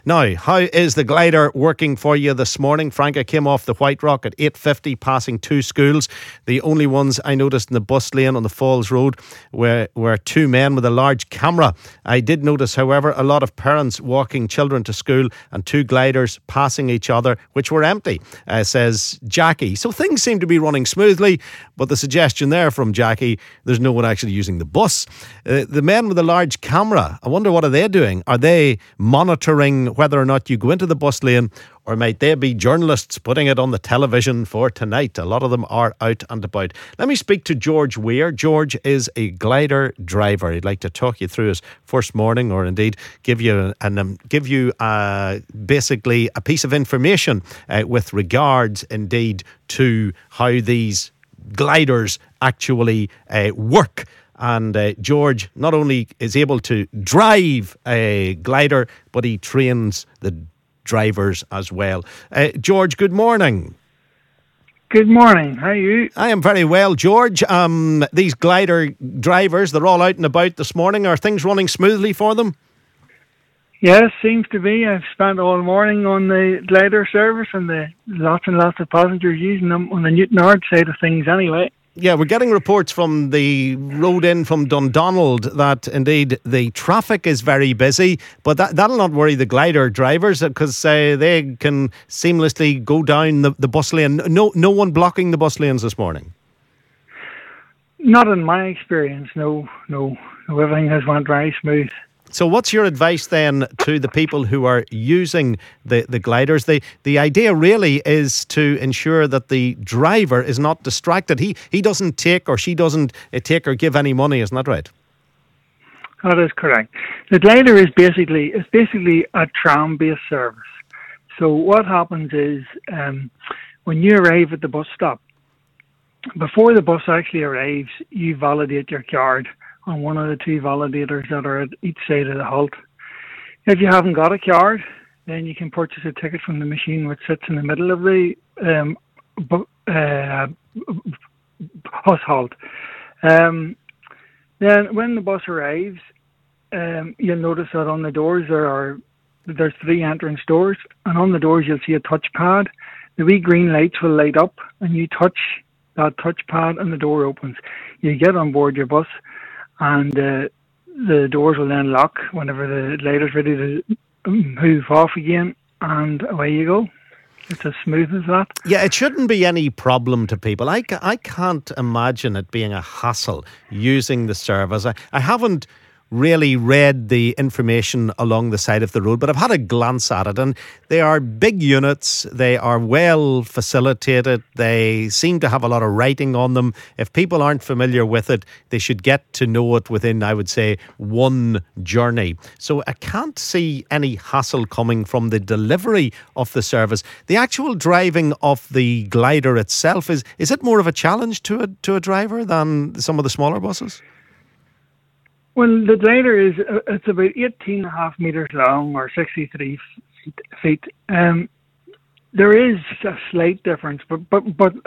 Now, how is the glider working for you this morning? Frank, I came off the White Rock at 8:50, passing two schools. The only ones I noticed in the bus lane on the Falls Road were two men with a large camera. I did notice, however, a lot of parents walking children to school and two gliders passing each other, which were empty, says Jackie. So things seem to be running smoothly, but the suggestion there from Jackie, there's no one actually using the bus. The men with the large camera, I wonder what are they doing? Are they monitoring whether or not you go into the bus lane, or might they be journalists putting it on the television for tonight? A lot of them are out and about. Let me speak to George Weir. George is a glider driver. He'd like to talk you through his first morning, or indeed give you basically a piece of information with regards indeed to how these gliders actually work. And George not only is able to drive a glider, but he trains the drivers as well. George, good morning. Good morning. How are you? I am very well, George. These glider drivers, they're all out and about this morning. Are things running smoothly for them? Yes, seems to be. I've spent all morning on the glider service, and lots and lots of passengers using them on the Newtonard side of things anyway. Yeah, we're getting reports from the road in from Dundonald that indeed the traffic is very busy, but that'll not worry the glider drivers because they can seamlessly go down the bus lane. No one blocking the bus lanes this morning. Not in my experience, no. Everything has went very smooth. So what's your advice then to the people who are using the gliders? The idea really is to ensure that the driver is not distracted. He doesn't take or she doesn't take or give any money, isn't that right? That is correct. The glider is basically a tram-based service. So what happens is when you arrive at the bus stop, before the bus actually arrives, you validate your card on one of the two validators that are at each side of the halt. If you haven't got a card, then you can purchase a ticket from the machine which sits in the middle of the bus halt. Then when the bus arrives, you'll notice that on the doors there's three entrance doors, and on the doors you'll see a touchpad. The wee green lights will light up, and you touch that touchpad and the door opens. You get on board your bus, and the doors will then lock whenever the glider's ready to move off again, and away you go. It's as smooth as that. Yeah, it shouldn't be any problem to people. I can't imagine it being a hassle using the service. I haven't really read the information along the side of the road, but I've had a glance at it, and they are big units. They are well facilitated. They seem to have a lot of writing on them. If people aren't familiar with it, they should get to know it within, I would say, one journey. So I can't see any hassle coming from the delivery of the service. The actual driving of the glider itself, is it more of a challenge to a driver than some of the smaller buses? Well, the glider it's about 18.5 metres long, or 63 feet. There is a slight difference, but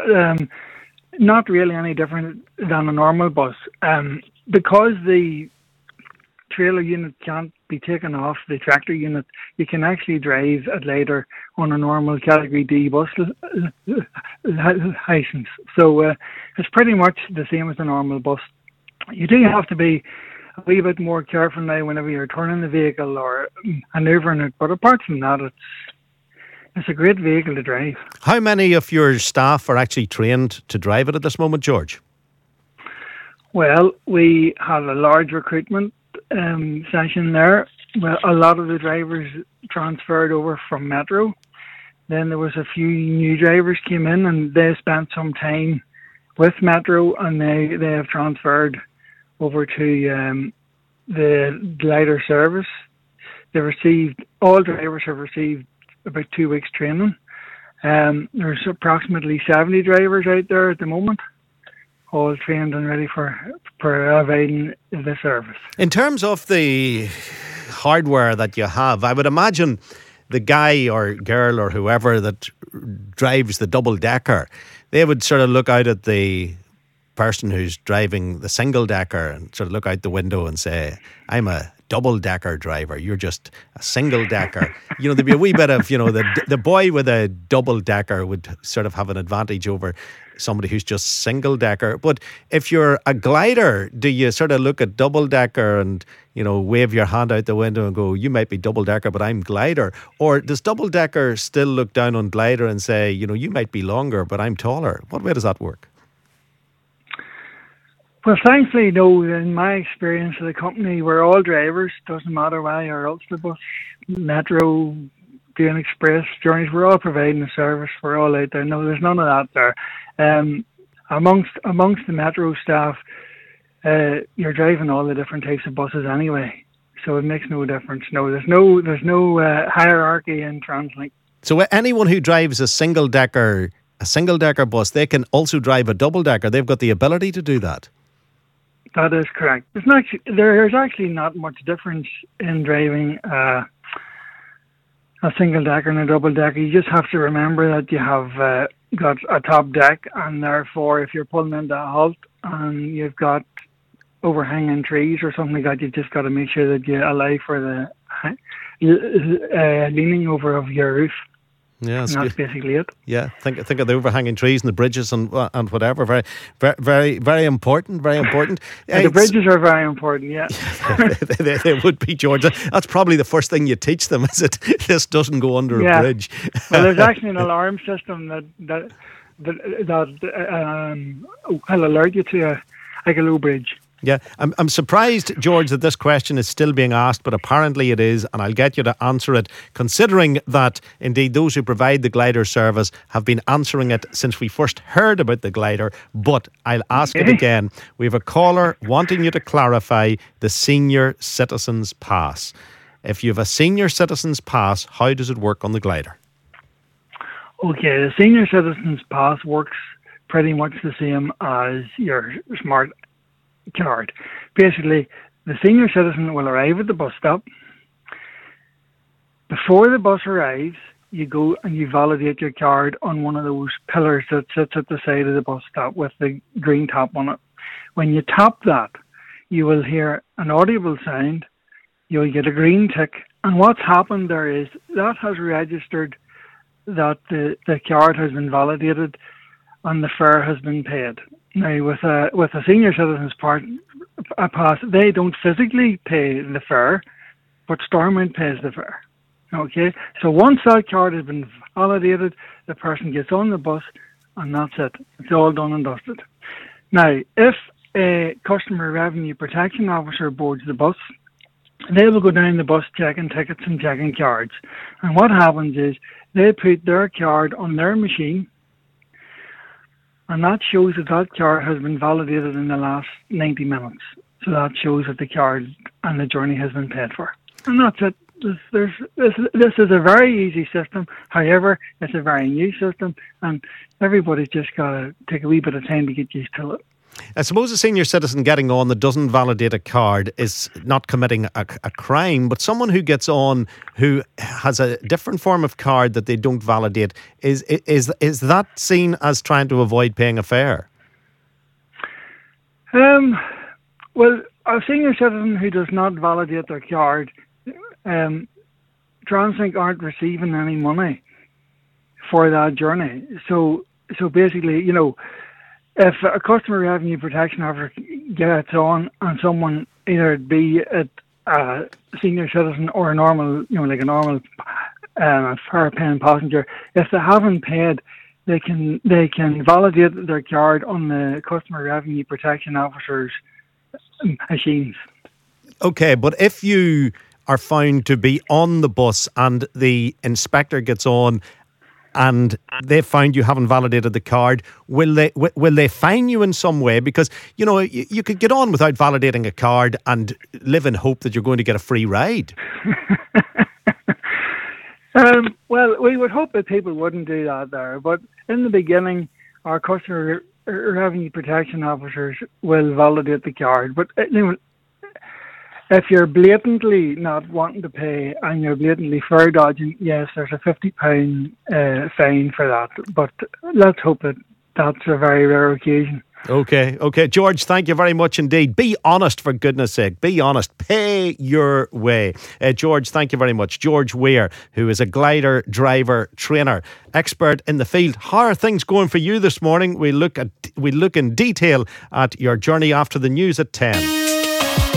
not really any different than a normal bus. Because the trailer unit can't be taken off the tractor unit, you can actually drive a glider on a normal Category D bus license. So it's pretty much the same as a normal bus. You do have to be a wee bit more careful now whenever you're turning the vehicle or manoeuvring it, but apart from that, it's a great vehicle to drive. How many of your staff are actually trained to drive it at this moment, George? Well, we had a large recruitment session there. Well, a lot of the drivers transferred over from Metro. Then there was a few new drivers came in, and they spent some time with Metro, and they have transferred over to the glider service. All drivers have received about 2 weeks training. There's approximately 70 drivers out there at the moment, all trained and ready for providing the service. In terms of the hardware that you have, I would imagine the guy or girl or whoever that drives the double-decker, they would sort of look out at the person who's driving the single decker and sort of look out the window and say, I'm a double decker driver, you're just a single decker. There'd be a wee bit of, the boy with a double decker would sort of have an advantage over somebody who's just single decker. But if you're a glider, do you sort of look at double decker and, wave your hand out the window and go, you might be double decker, but I'm glider? Or does double decker still look down on glider and say, you might be longer, but I'm taller? What way does that work? Well, thankfully, no. In my experience of the company, we're all drivers. Doesn't matter why you're Ulsterbus, Metro, doing express journeys. We're all providing a service. We're all out there. No, there's none of that there. Amongst the Metro staff, you're driving all the different types of buses anyway, so it makes no difference. No, there's no hierarchy in TransLink. So anyone who drives a single decker bus, they can also drive a double decker. They've got the ability to do that. That is correct. There's actually not much difference in driving a single decker and a double decker. You just have to remember that you have got a top deck, and therefore if you're pulling into a halt and you've got overhanging trees or something like that, you've just got to make sure that you allow for the leaning over of your roof. Yeah, that's basically it. Yeah, think of the overhanging trees and the bridges and whatever. Very, very, very important. Very important. The bridges are very important. Yeah, they would be, George. That's probably the first thing you teach them. Is it? This doesn't go under a bridge. Well, there's actually an alarm system that will alert you to a low bridge. Yeah, I'm surprised, George, that this question is still being asked, but apparently it is, and I'll get you to answer it, considering that, indeed, those who provide the glider service have been answering it since we first heard about the glider, but I'll ask it again. We have a caller wanting you to clarify the Senior Citizens Pass. If you have a Senior Citizens Pass, how does it work on the glider? Okay, the Senior Citizens Pass works pretty much the same as your smart card. Basically, the senior citizen will arrive at the bus stop. Before the bus arrives, you go and you validate your card on one of those pillars that sits at the side of the bus stop with the green top on it. When you tap that, you will hear an audible sound, you'll get a green tick, and what's happened there is that has registered that the card has been validated and the fare has been paid. Now, with a senior citizens pass, they don't physically pay the fare, but Stormont pays the fare. Okay, so once that card has been validated, the person gets on the bus, and that's it. It's all done and dusted. Now, if a customer revenue protection officer boards the bus, they will go down the bus checking tickets and checking cards. And what happens is they put their card on their machine, and that shows that that card has been validated in the last 90 minutes. So that shows that the card and the journey has been paid for. And that's it. This is a very easy system. However, it's a very new system, and everybody's just got to take a wee bit of time to get used to it. I suppose a senior citizen getting on that doesn't validate a card is not committing a crime, but someone who gets on who has a different form of card that they don't validate, is that seen as trying to avoid paying a fare? Well, a senior citizen who does not validate their card, TransLink aren't receiving any money for that journey. So basically, if a customer revenue protection officer gets on and someone, either be a senior citizen or a normal, like a normal fare paying passenger, if they haven't paid, they can validate their card on the customer revenue protection officer's machines. Okay, but if you are found to be on the bus and the inspector gets on and they find you haven't validated the card, will they fine you in some way? Because, you could get on without validating a card and live in hope that you're going to get a free ride. Well, we would hope that people wouldn't do that there. But in the beginning, our customer revenue protection officers will validate the card. But if you're blatantly not wanting to pay and you're blatantly fare dodging, yes, there's a £50 fine for that. But let's hope that that's a very rare occasion. Okay. George, thank you very much indeed. Be honest, for goodness sake. Be honest. Pay your way. George, thank you very much. George Weir, who is a glider driver trainer, expert in the field. How are things going for you this morning? We look in detail at your journey after the news at 10.